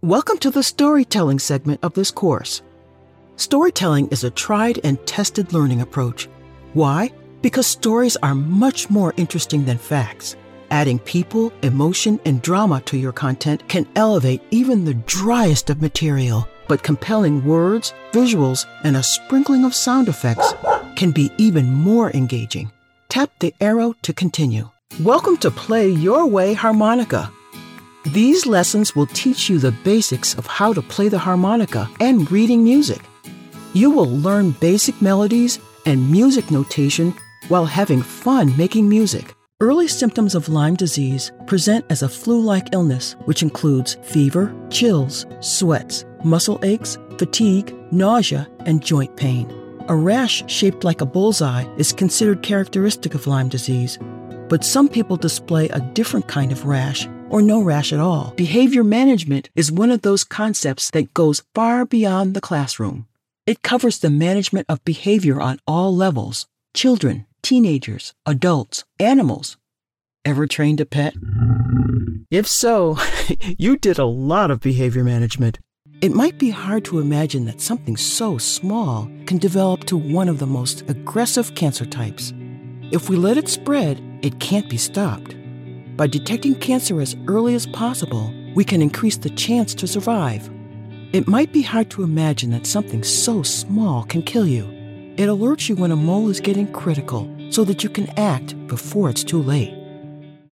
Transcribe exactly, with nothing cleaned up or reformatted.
Welcome to the storytelling segment of this course. Storytelling is a tried and tested learning approach. Why? Because stories are much more interesting than facts. Adding people, emotion, and drama to your content can elevate even the driest of material, but compelling words, visuals, and a sprinkling of sound effects can be even more engaging. Tap the arrow to continue. Welcome to Play Your Way Harmonica. These lessons will teach you the basics of how to play the harmonica and reading music. You will learn basic melodies and music notation while having fun making music. Early symptoms of Lyme disease present as a flu-like illness, which includes fever, chills, sweats, muscle aches, fatigue, nausea, and joint pain. A rash shaped like a bullseye is considered characteristic of Lyme disease, but some people display a different kind of rash or no rash at all. Behavior management is one of those concepts that goes far beyond the classroom. It covers the management of behavior on all levels: children, teenagers, adults, animals. Ever trained a pet? If so, you did a lot of behavior management. It might be hard to imagine that something so small can develop to one of the most aggressive cancer types. If we let it spread, it can't be stopped. By detecting cancer as early as possible, we can increase the chance to survive. It might be hard to imagine that something so small can kill you. It alerts you when a mole is getting critical so that you can act before it's too late.